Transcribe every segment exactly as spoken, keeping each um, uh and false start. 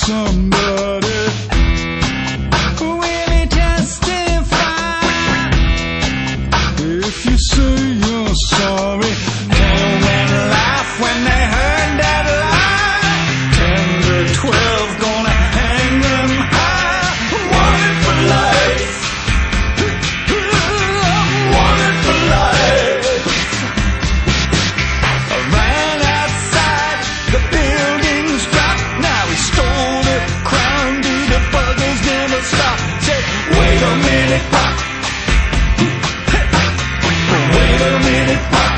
somebody. Will he testify? If you say you're sorry, ten men laugh when they heard that lie. Ten to twelve gonna hang them high. Wanted for life. Wanted for life. I ran outside, the buildings dropped. Now he stole the crown, do the buggers never stop. Said, wait a minute, pop. Wait a minute, pop.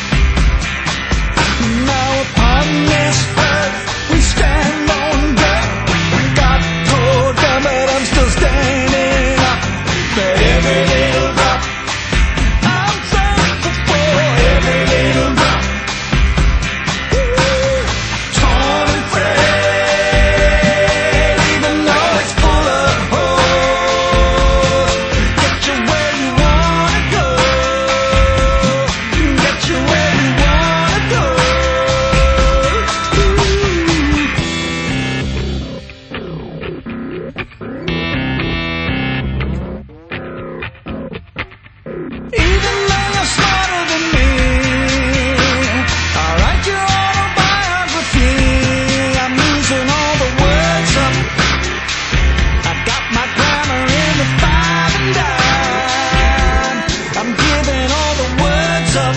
Now upon this earth we stand on deck. Got tore down, but I'm still standing up. For every little drop, I'm thankful for every little drop. Torn and frayed, even though it's full of holes. Get you where you wanna go. Get you where you wanna go. Even though you're smarter than me, I'll write your autobiography. I'm using all the words up. I got my grammar in the five and dime. I'm giving all the words up.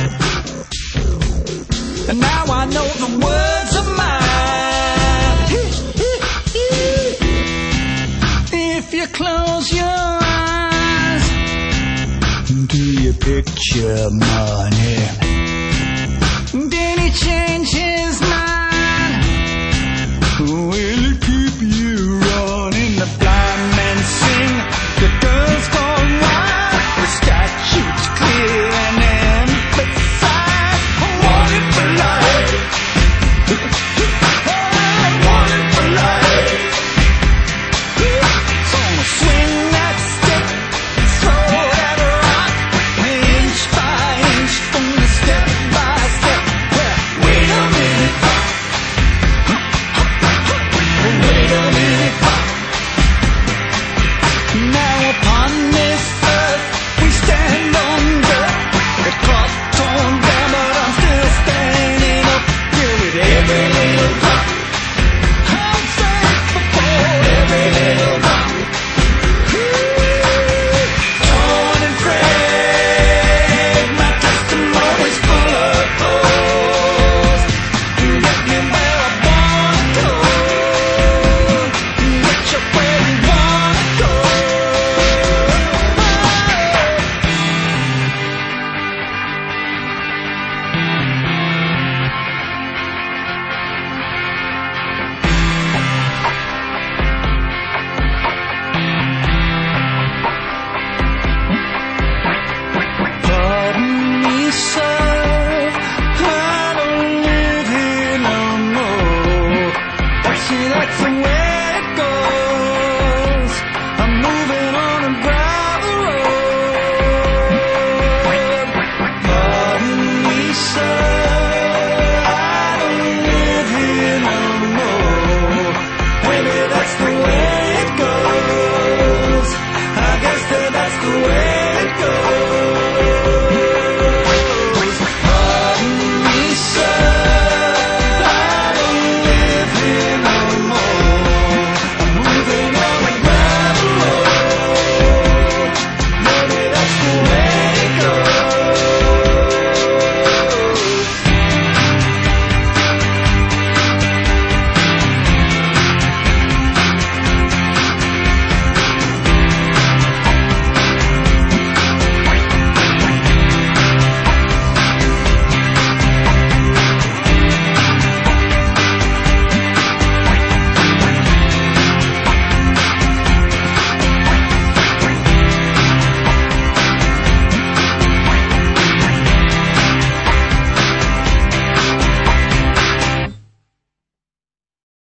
And now I know the words are mine. If you close your eyes, do you picture money? Did he change his mind?